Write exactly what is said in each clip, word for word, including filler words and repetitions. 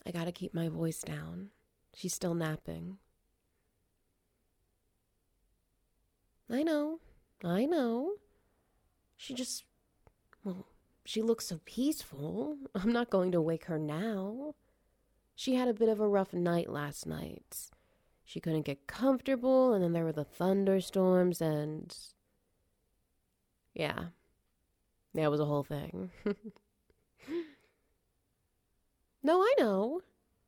I gotta keep my voice down. She's still napping. I know. I know. She just, well, she looks so peaceful. I'm not going to wake her now. She had a bit of a rough night last night. She couldn't get comfortable, and then there were the thunderstorms, and yeah. Yeah, it was a whole thing. No, I know.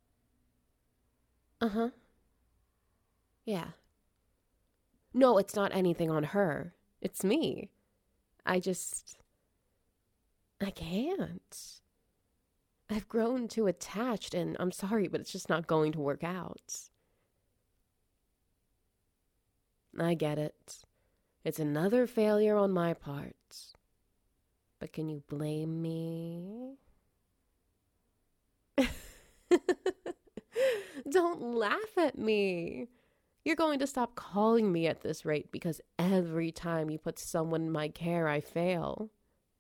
Uh-huh. Yeah. No, it's not anything on her. It's me. I just... I can't. I've grown too attached, and I'm sorry, but it's just not going to work out. I get it. It's another failure on my part. But can you blame me? Don't laugh at me. You're going to stop calling me at this rate because every time you put someone in my care, I fail.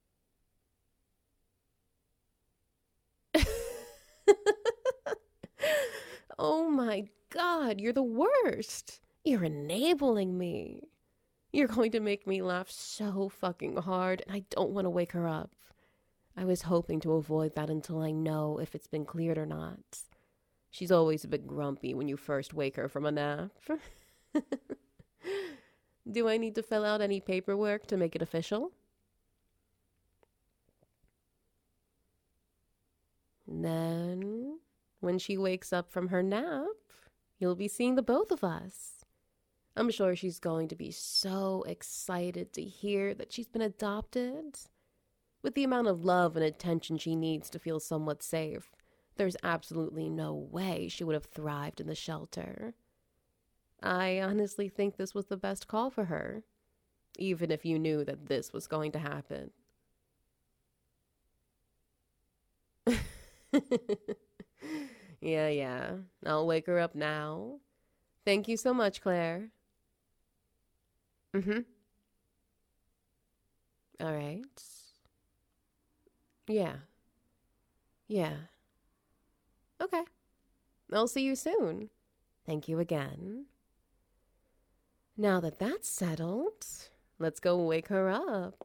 Oh my God, you're the worst. You're enabling me. You're going to make me laugh so fucking hard, and I don't want to wake her up. I was hoping to avoid that until I know if it's been cleared or not. She's always a bit grumpy when you first wake her from a nap. Do I need to fill out any paperwork to make it official? Then, when she wakes up from her nap, you'll be seeing the both of us. I'm sure she's going to be so excited to hear that she's been adopted. With the amount of love and attention she needs to feel somewhat safe, there's absolutely no way she would have thrived in the shelter. I honestly think this was the best call for her, even if you knew that this was going to happen. Yeah, yeah. I'll wake her up now. Thank you so much, Claire. Mm-hmm. All right. Yeah. Yeah. Okay. I'll see you soon. Thank you again. Now that that's settled, let's go wake her up.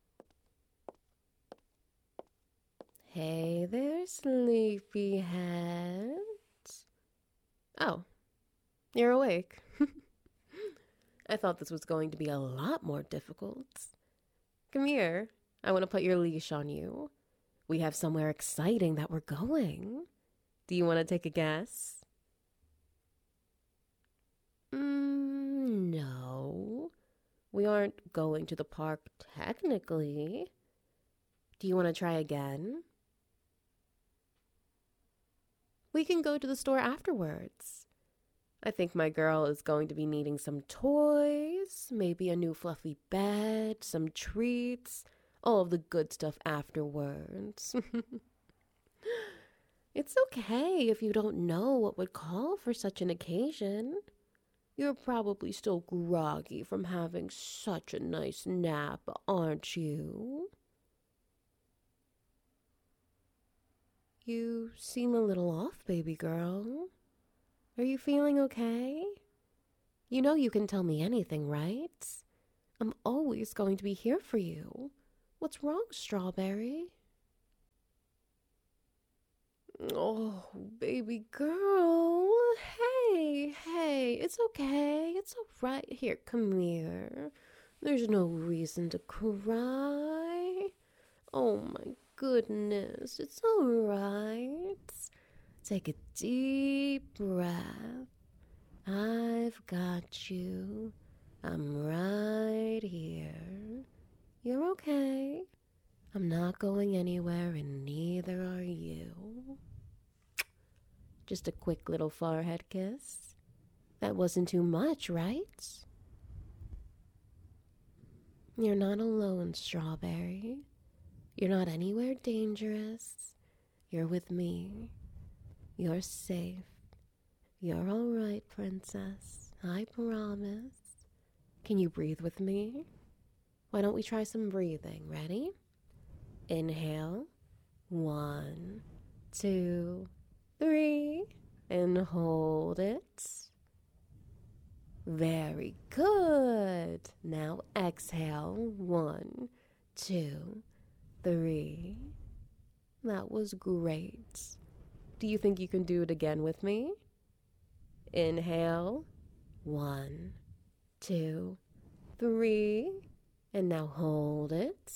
Hey there, sleepyhead. Oh, you're awake. I thought this was going to be a lot more difficult. Come here. I want to put your leash on you. We have somewhere exciting that we're going. Do you want to take a guess? Mm, no. We aren't going to the park technically. Do you want to try again? We can go to the store afterwards. I think my girl is going to be needing some toys, maybe a new fluffy bed, some treats, all of the good stuff afterwards. It's okay if you don't know what would call for such an occasion. You're probably still groggy from having such a nice nap, aren't you? You seem a little off, baby girl. Are you feeling okay? You know you can tell me anything, right? I'm always going to be here for you. What's wrong, Strawberry? Oh, baby girl. Hey, hey, it's okay. It's all right. Here, come here. There's no reason to cry. Oh, my goodness. It's all right. Take a deep breath. I've got you. I'm right here. You're okay. I'm not going anywhere, and neither are you. Just a quick little forehead kiss. That wasn't too much, right? You're not alone, Strawberry. You're not anywhere dangerous. You're with me. You're safe. You're all right, princess. I promise. Can you breathe with me? Why don't we try some breathing? Ready? Inhale. One, two, three, and hold it. Very good. Now exhale. One, two, three. That was great. Do you think you can do it again with me? Inhale. One, two, three. And now hold it.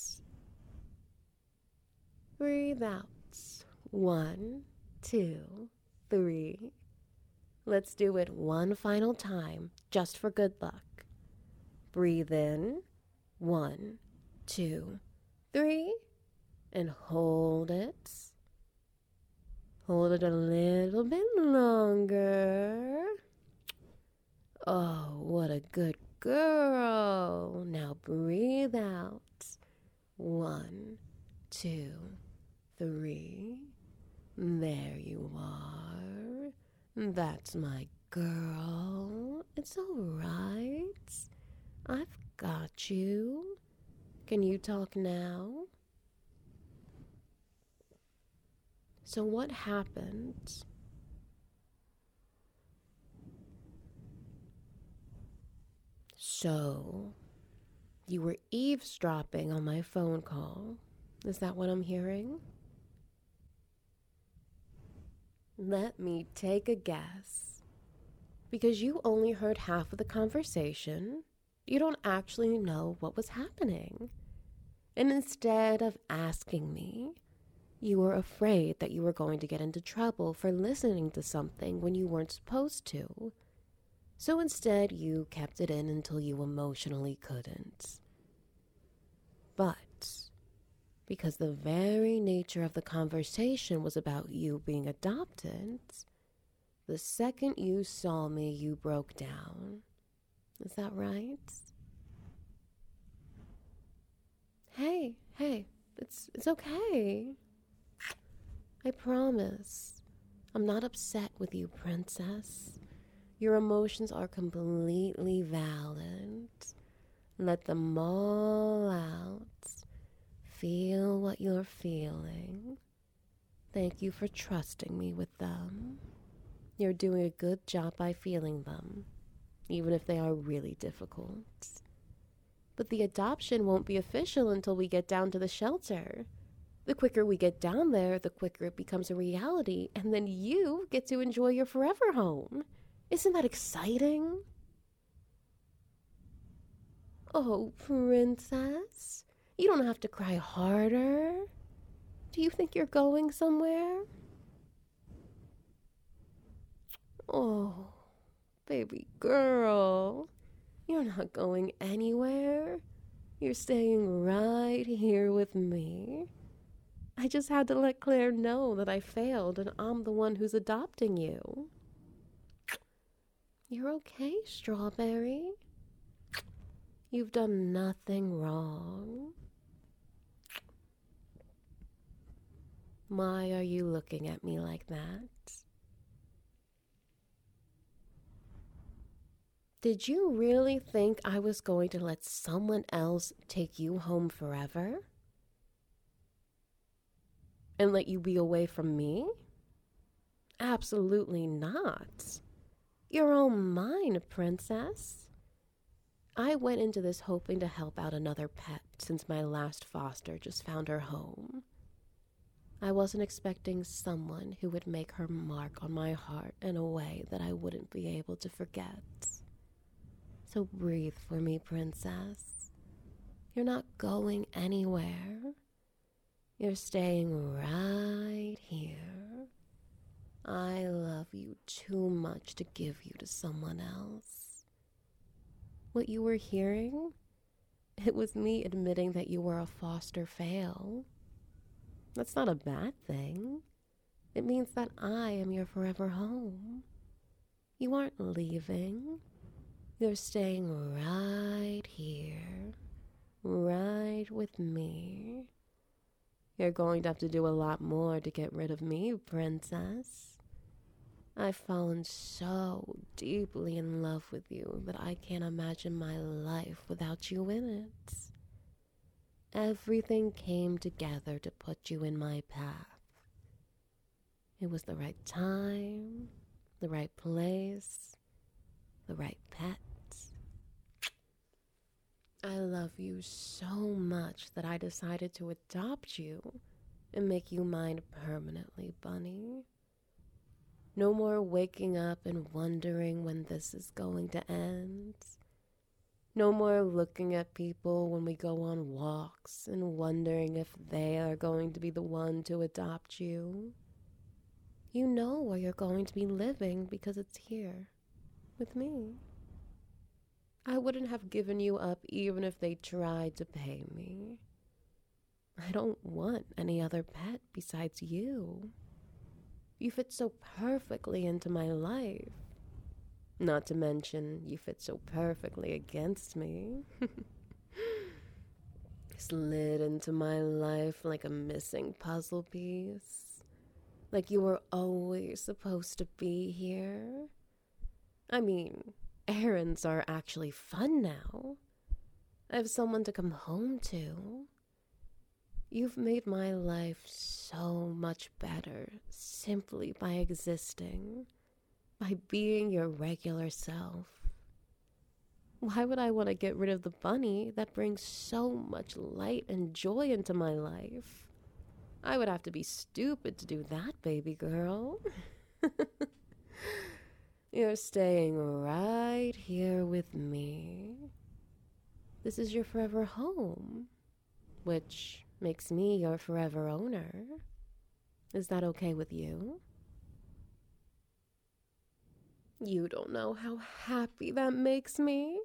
Breathe out. One, two, three. Let's do it one final time, just for good luck. Breathe in. One, two, three. And hold it. Hold it a little bit longer. Oh, what a good girl. Now breathe out. One, two, three. There you are. That's my girl. It's all right. I've got you. Can you talk now? So what happened? So, you were eavesdropping on my phone call. Is that what I'm hearing? Let me take a guess. Because you only heard half of the conversation, you don't actually know what was happening. And instead of asking me, you were afraid that you were going to get into trouble for listening to something when you weren't supposed to. So instead, you kept it in until you emotionally couldn't. But because the very nature of the conversation was about you being adopted, the second you saw me, you broke down. Is that right? Hey, hey, it's it's okay. I promise. I'm not upset with you, princess. Your emotions are completely valid. Let them all out. Feel what you're feeling. Thank you for trusting me with them. You're doing a good job by feeling them, even if they are really difficult. But the adoption won't be official until we get down to the shelter. The quicker we get down there, the quicker it becomes a reality, and then you get to enjoy your forever home. Isn't that exciting? Oh, princess, you don't have to cry harder. Do you think you're going somewhere? Oh, baby girl, you're not going anywhere. You're staying right here with me. I just had to let Claire know that I failed and I'm the one who's adopting you. You're okay, Strawberry. You've done nothing wrong. Why are you looking at me like that? Did you really think I was going to let someone else take you home forever? And let you be away from me? Absolutely not. You're all mine, princess. I went into this hoping to help out another pet since my last foster just found her home. I wasn't expecting someone who would make her mark on my heart in a way that I wouldn't be able to forget. So breathe for me, princess. You're not going anywhere. You're staying right here. I love you too much to give you to someone else. What you were hearing? It was me admitting that you were a foster fail. That's not a bad thing. It means that I am your forever home. You aren't leaving. You're staying right here, right with me. You're going to have to do a lot more to get rid of me, princess. I've fallen so deeply in love with you that I can't imagine my life without you in it. Everything came together to put you in my path. It was the right time, the right place, the right pet. I love you so much that I decided to adopt you and make you mine permanently, Bunny. No more waking up and wondering when this is going to end. No more looking at people when we go on walks and wondering if they are going to be the one to adopt you. You know where you're going to be living because it's here, with me. I wouldn't have given you up even if they tried to pay me. I don't want any other pet besides you. You fit so perfectly into my life. Not to mention, you fit so perfectly against me. Slid into my life like a missing puzzle piece. Like you were always supposed to be here. I mean, errands are actually fun now. I have someone to come home to. You've made my life so much better simply by existing, by being your regular self. Why would I want to get rid of the bunny that brings so much light and joy into my life? I would have to be stupid to do that, baby girl. You're staying right here with me. This is your forever home, which makes me your forever owner. Is that okay with you? You don't know how happy that makes me.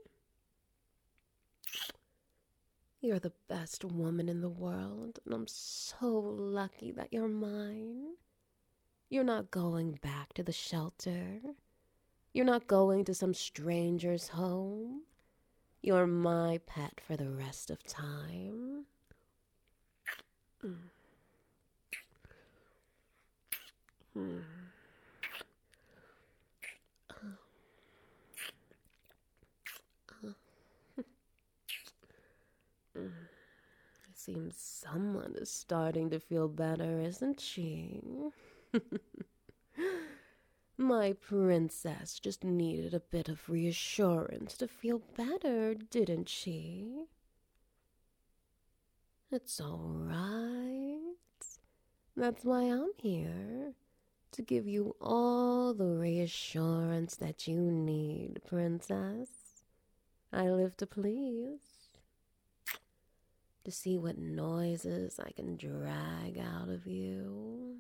You're the best woman in the world, and I'm so lucky that you're mine. You're not going back to the shelter. You're not going to some stranger's home. You're my pet for the rest of time. Mm. Mm. It seems someone is starting to feel better, isn't she? My princess just needed a bit of reassurance to feel better, didn't she? It's all right. That's why I'm here, to give you all the reassurance that you need, princess. I live to please. To see what noises I can drag out of you.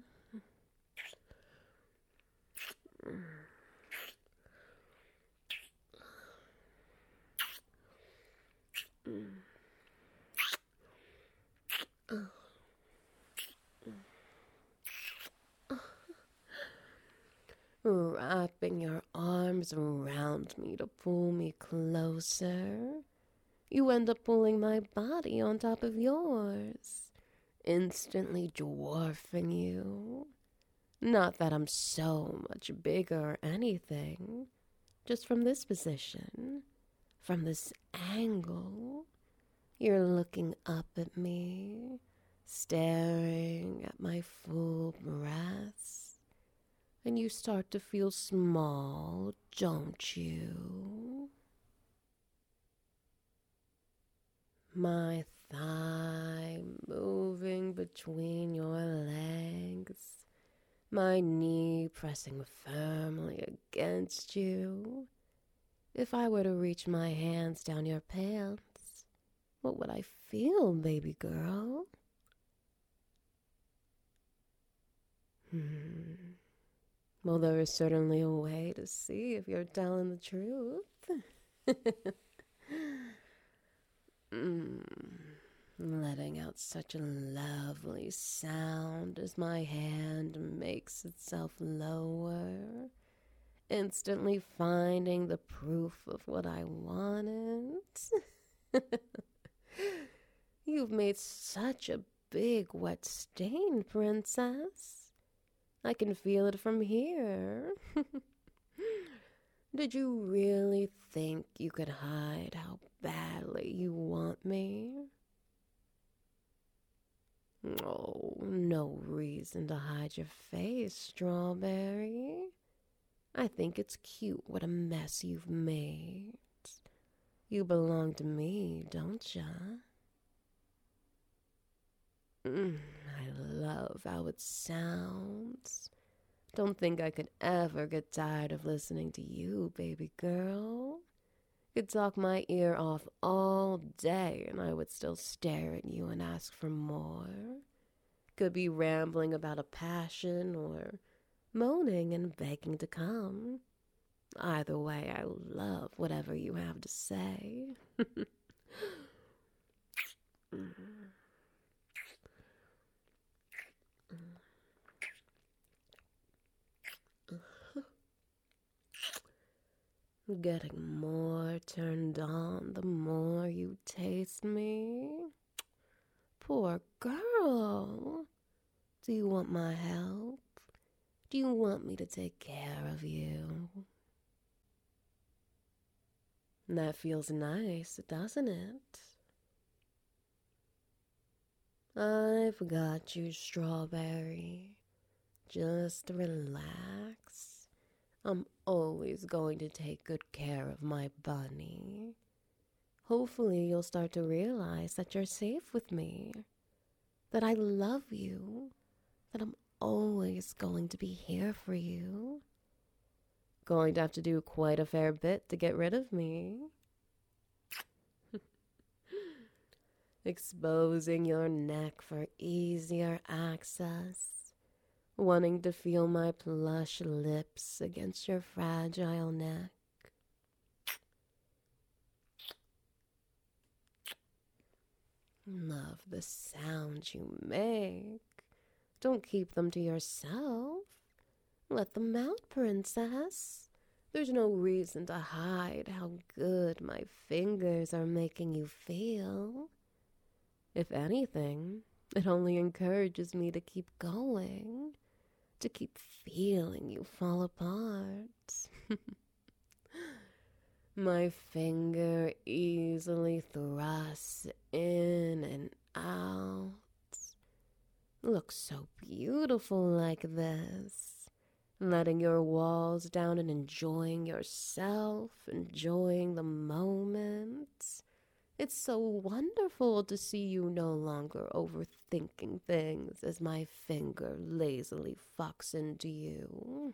Wrapping your arms around me to pull me closer. You end up pulling my body on top of yours, instantly dwarfing you. Not that I'm so much bigger or anything, just from this position, from this angle, you're looking up at me, staring at my full breasts, and you start to feel small, don't you? My thigh moving between your legs, my knee pressing firmly against you. If I were to reach my hands down your pants, what would I feel, baby girl? Hmm. Well, there is certainly a way to see if you're telling the truth. mm. Letting out such a lovely sound as my hand makes itself lower, instantly finding the proof of what I wanted. You've made such a big wet stain, princess. I can feel it from here. Did you really think you could hide how badly you want me? Oh, no reason to hide your face, Strawberry. I think it's cute what a mess you've made. You belong to me, don't ya? Mm, I love how it sounds. Don't think I could ever get tired of listening to you, baby girl. Could talk my ear off all day and I would still stare at you and ask for more. Could be rambling about a passion or moaning and begging to come. Either way, I love whatever you have to say. Getting more turned on the more you taste me. Poor girl. Do you want my help? Do you want me to take care of you? That feels nice, doesn't it? I've got you, Strawberry. Just relax. I'm always going to take good care of my bunny. Hopefully you'll start to realize that you're safe with me, that I love you, that I'm always going to be here for you. Going to have to do quite a fair bit to get rid of me. Exposing your neck for easier access. Wanting to feel my plush lips against your fragile neck. Love the sounds you make. Don't keep them to yourself. Let them out, princess. There's no reason to hide how good my fingers are making you feel. If anything, it only encourages me to keep going, to keep feeling you fall apart. My finger easily thrusts in and out. Looks so beautiful like this. Letting your walls down and enjoying yourself, enjoying the moment. It's so wonderful to see you no longer overthinking things as my finger lazily fucks into you.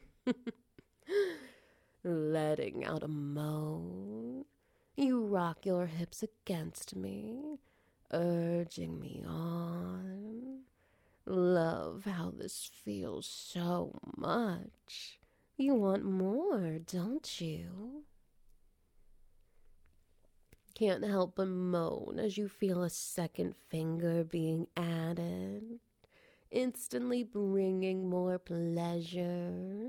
Letting out a moan. You rock your hips against me, urging me on. Love how this feels so much. You want more, don't you? Can't help but moan as you feel a second finger being added, instantly bringing more pleasure.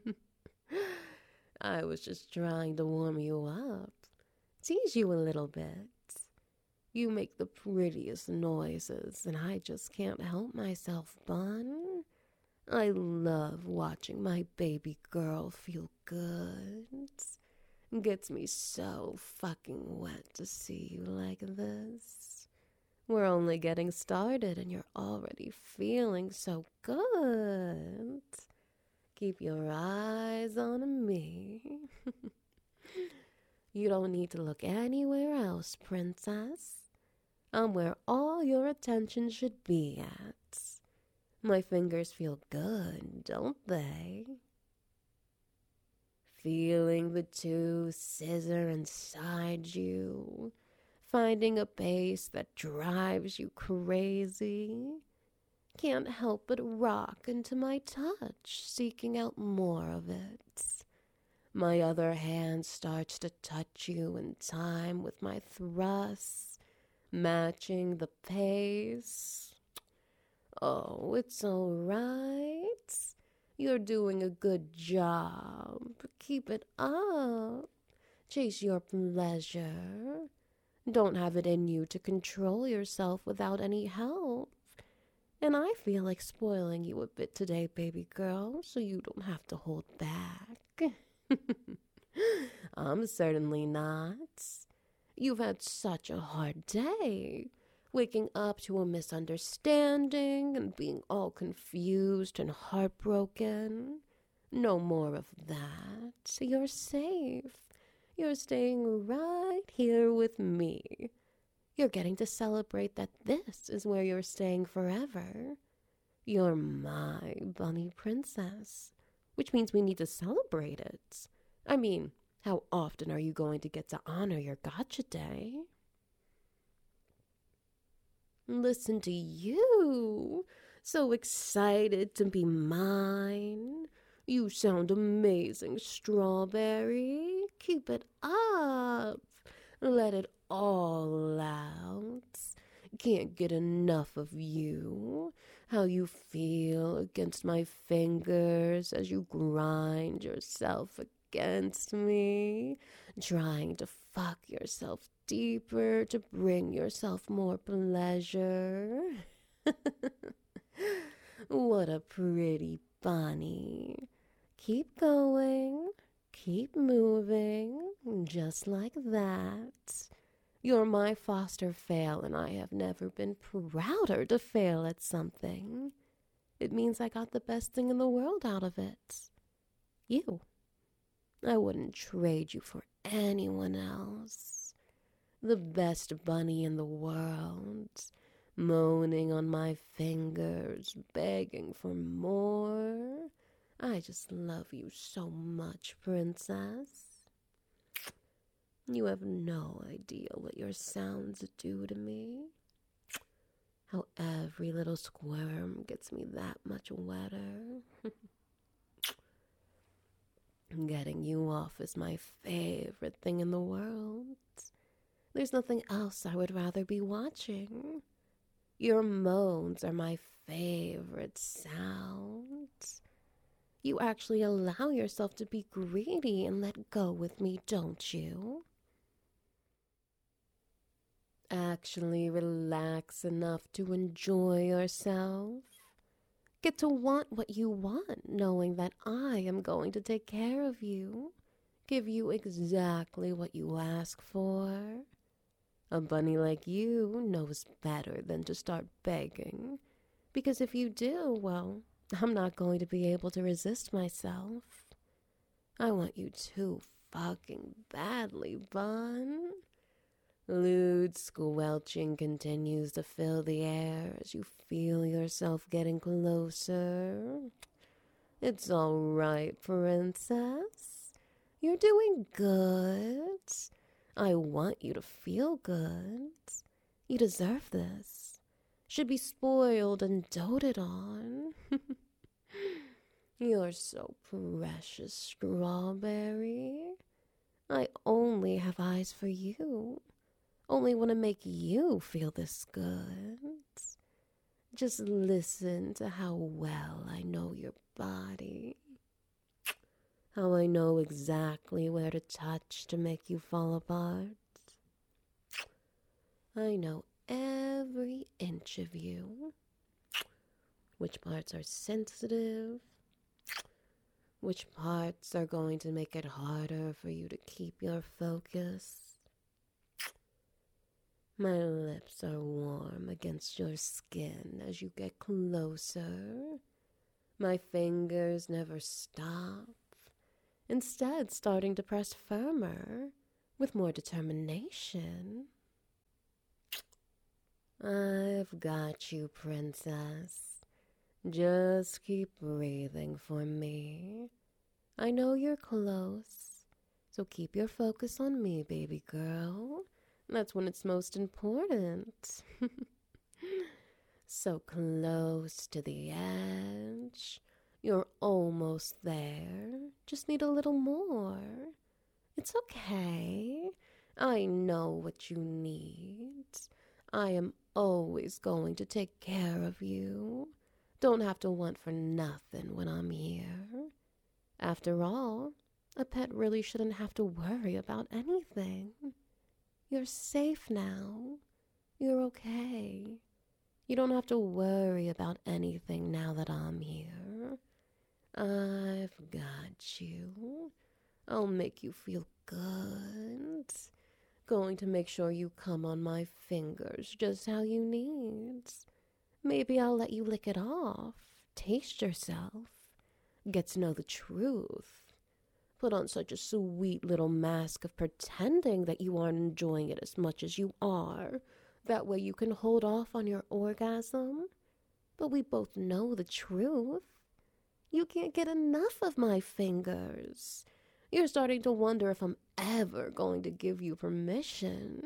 I was just trying to warm you up, tease you a little bit. You make the prettiest noises, and I just can't help myself, Bun. I love watching my baby girl feel good. Gets me so fucking wet to see you like this. We're only getting started, and you're already feeling so good. Keep your eyes on me. You don't need to look anywhere else, princess. I'm where all your attention should be at. My fingers feel good, don't they? Feeling the two scissor inside you, finding a pace that drives you crazy. Can't help but rock into my touch, seeking out more of it. My other hand starts to touch you in time with my thrusts, matching the pace. Oh, it's all right. You're doing a good job. Keep it up. Chase your pleasure. Don't have it in you to control yourself without any help. And I feel like spoiling you a bit today, baby girl, so you don't have to hold back. I'm certainly not. You've had such a hard day. waking up to a misunderstanding and being all confused and heartbroken. No more of that. You're safe. You're staying right here with me. You're getting to celebrate that this is where you're staying forever. You're my bunny princess, which means we need to celebrate it. I mean, how often are you going to get to honor your gotcha day? Listen to you. So excited to be mine. You sound amazing, Strawberry. Keep it up. Let it all out. Can't get enough of you. How you feel against my fingers as you grind yourself against me, trying to fuck yourself deeper to bring yourself more pleasure. What a pretty bunny. Keep going, keep moving, just like that. You're my foster fail, and I have never been prouder to fail at something. It means I got the best thing in the world out of it. You. I wouldn't trade you for anyone else. The best bunny in the world, moaning on my fingers, begging for more. I just love you so much, princess. You have no idea what your sounds do to me. How every little squirm gets me that much wetter. Getting you off is my favorite thing in the world. There's nothing else I would rather be watching. Your moans are my favorite sounds. You actually allow yourself to be greedy and let go with me, don't you? Actually relax enough to enjoy yourself. Get to want what you want, knowing that I am going to take care of you, give you exactly what you ask for. A bunny like you knows better than to start begging, because if you do, well, I'm not going to be able to resist myself. I want you too fucking badly, Bun. Lewd squelching continues to fill the air as you feel yourself getting closer. It's all right, princess. You're doing good. I want you to feel good. You deserve this. Should be spoiled and doted on. You're so precious, Strawberry. I only have eyes for you. Only want to make you feel this good. Just listen to how well I know your body. How I know exactly where to touch to make you fall apart. I know every inch of you. Which parts are sensitive. Which parts are going to make it harder for you to keep your focus. My lips are warm against your skin as you get closer. My fingers never stop, instead starting to press firmer with more determination. I've got you, princess. Just keep breathing for me. I know you're close, so keep your focus on me, baby girl. That's when it's most important. So close to the edge. You're almost there. Just need a little more. It's okay. I know what you need. I am always going to take care of you. Don't have to want for nothing when I'm here. After all, a pet really shouldn't have to worry about anything. You're safe now. You're okay. You don't have to worry about anything now that I'm here. I've got you. I'll make you feel good. Going to make sure you come on my fingers just how you need. Maybe I'll let you lick it off, taste yourself, get to know the truth. Put on such a sweet little mask of pretending that you aren't enjoying it as much as you are. That way you can hold off on your orgasm. But we both know the truth. You can't get enough of my fingers. You're starting to wonder if I'm ever going to give you permission.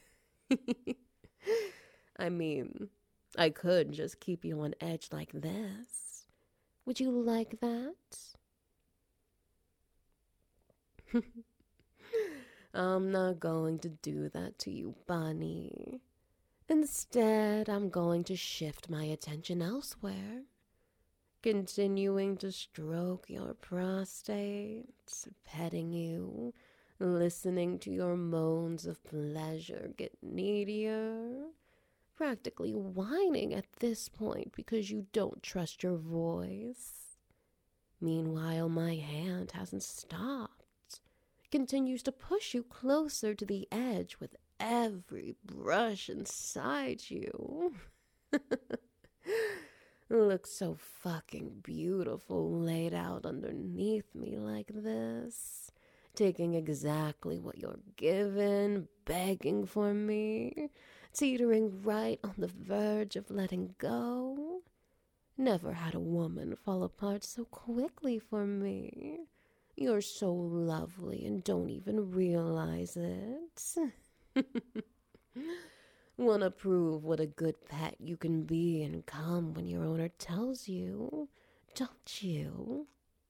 I mean, I could just keep you on edge like this. Would you like that? I'm not going to do that to you, Bunny. Instead, I'm going to shift my attention elsewhere, continuing to stroke your prostate, petting you, listening to your moans of pleasure get needier, practically whining at this point because you don't trust your voice. Meanwhile, my hand hasn't stopped, continues to push you closer to the edge with every brush inside you. Looks so fucking beautiful laid out underneath me like this, taking exactly what you're given, begging for me, teetering right on the verge of letting go. Never had a woman fall apart so quickly for me. You're so lovely and don't even realize it. Wanna prove what a good pet you can be and come when your owner tells you, don't you?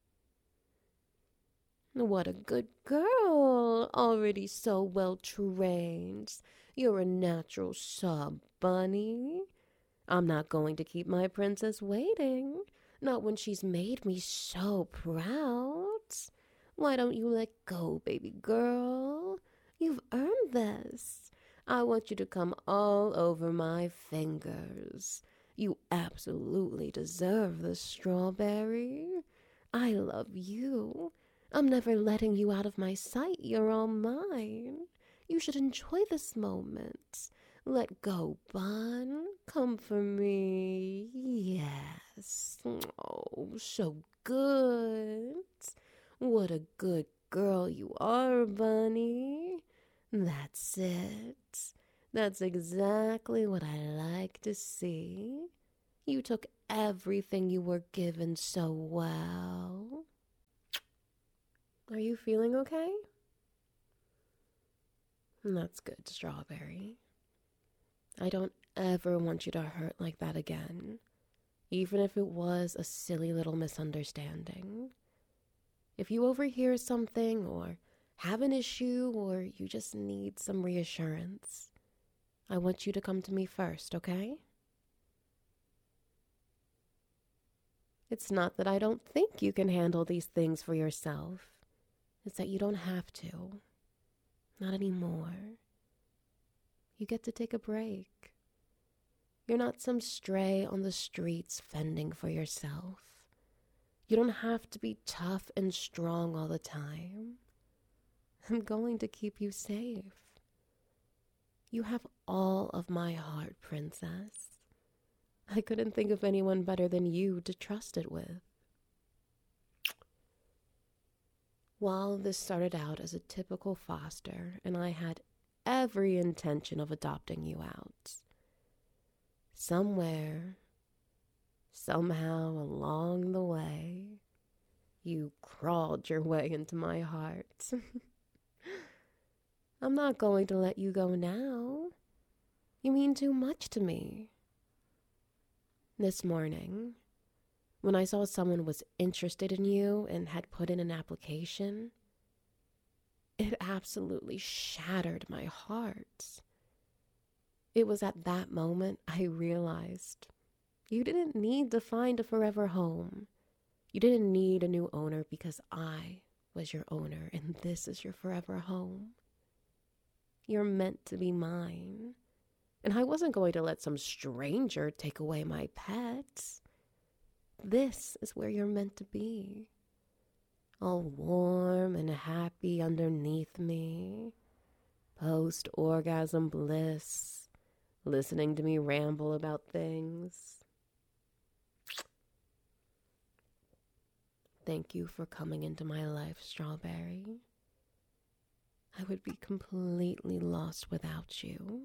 What a good girl, already so well trained. You're a natural sub, Bunny. I'm not going to keep my princess waiting, not when she's made me so proud. Why don't you let go, baby girl? You've earned this. I want you to come all over my fingers. You absolutely deserve the strawberry. I love you. I'm never letting you out of my sight. You're all mine. You should enjoy this moment. Let go, Bun. Come for me. Yes. Oh, so good. What a good girl you are, Bunny. That's it. That's exactly what I like to see. You took everything you were given so well. Are you feeling okay? That's good, Strawberry. I don't ever want you to hurt like that again, even if it was a silly little misunderstanding. If you overhear something or have an issue or you just need some reassurance, I want you to come to me first, okay? It's not that I don't think you can handle these things for yourself. It's that you don't have to. Not anymore. You get to take a break. You're not some stray on the streets fending for yourself. You don't have to be tough and strong all the time. I'm going to keep you safe. You have all of my heart, princess. I couldn't think of anyone better than you to trust it with. While this started out as a typical foster, and I had every intention of adopting you out, somewhere, somehow along the way, you crawled your way into my heart. I'm not going to let you go now. You mean too much to me. This morning, when I saw someone was interested in you and had put in an application, it absolutely shattered my heart. It was at that moment I realized you didn't need to find a forever home. You didn't need a new owner because I was your owner and this is your forever home. You're meant to be mine. And I wasn't going to let some stranger take away my pets. This is where you're meant to be. All warm and happy underneath me. post-orgasm bliss, listening to me ramble about things. Thank you for coming into my life, Strawberry. I would be completely lost without you.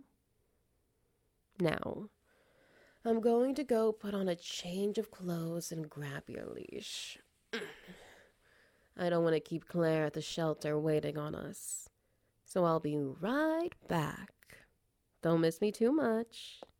Now, I'm going to go put on a change of clothes and grab your leash. I don't want to keep Claire at the shelter waiting on us. So I'll be right back. Don't miss me too much.